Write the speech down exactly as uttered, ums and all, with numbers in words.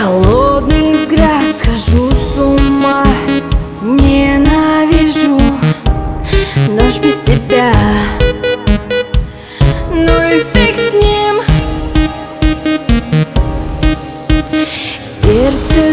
Холодный взгляд, схожу с ума. Ненавижу дождь без тебя. Ну и фиг с ним. Сердце